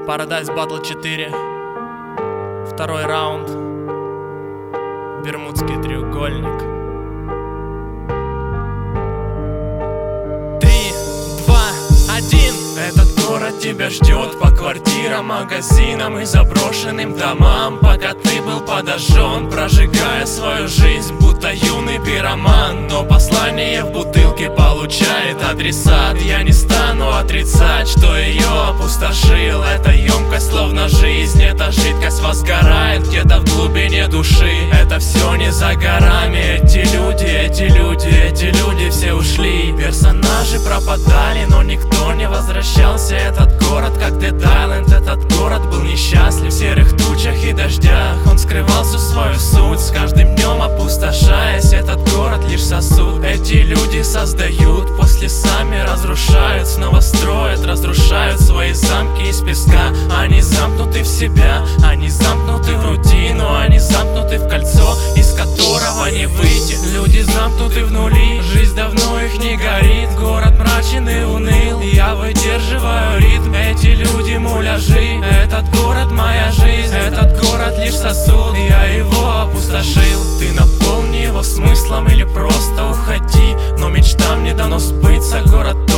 Paradise Battle 4. Второй раунд. Бермудский треугольник. 3, 2, 1. Этот город тебя ждет по квартирам, магазинам и заброшенным домам. Пока ты был подожжен, прожигая свою жизнь, будто юный пироман. Но послание в бутылке получает адресат. Я не стану отрицать, что ее опустошил. Эта емкость словно жизнь, эта жидкость возгорает где-то в глубине души. Это все не за горами. Эти люди все ушли. Персонажи пропадали, но никто не возвращался. Этот город как Dead Island, этот город был несчастлив. В серых тучах и дождях он скрывал всю свою суть, с каждым днем опустошаясь. Этот город лишь сосуд. Эти люди создают, после сами разрушают. Снова строят, разрушают свои замки из песка. Они замкнуты в себя, они замкнуты в рутину. Они замкнуты в кольцо, из которого не выйти. Люди замкнуты в нули, жизнь давно их не горит. Город мрачен и уныл, я выдерживаю ритм. Эти люди муляжи, этот город моя жизнь. Этот город лишь сосуд, я его опустошил. Ты наполни его смыслом или просто уходи, но мечтам не дано сбыться. Город